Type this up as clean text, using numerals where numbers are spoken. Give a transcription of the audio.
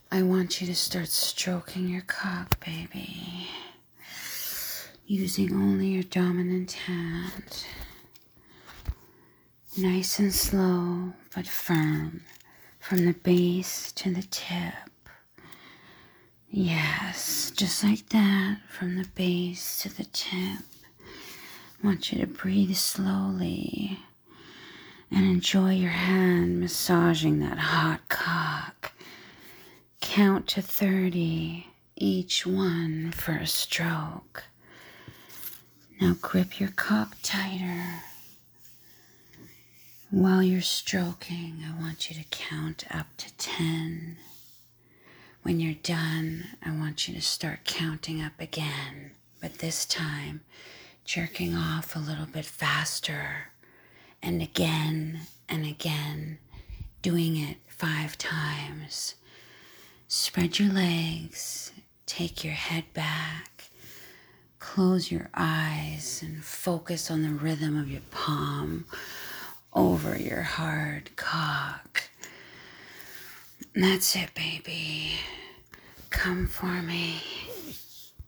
I want you to start stroking your cock, baby, using only your dominant hand. Nice and slow, but firm, from the base to the tip. Yes, just like that, from the base to the tip. I want you to breathe slowly and enjoy your hand massaging that hot cock. Count to 30, each one for a stroke. Now grip your cock tighter. While you're stroking, I want you to count up to 10. When you're done, I want you to start counting up again, but this time jerking off a little bit faster, and again, doing it 5 times. Spread your legs, take your head back, close your eyes, and focus on the rhythm of your palm over your hard cock. That's it, baby. Come for me.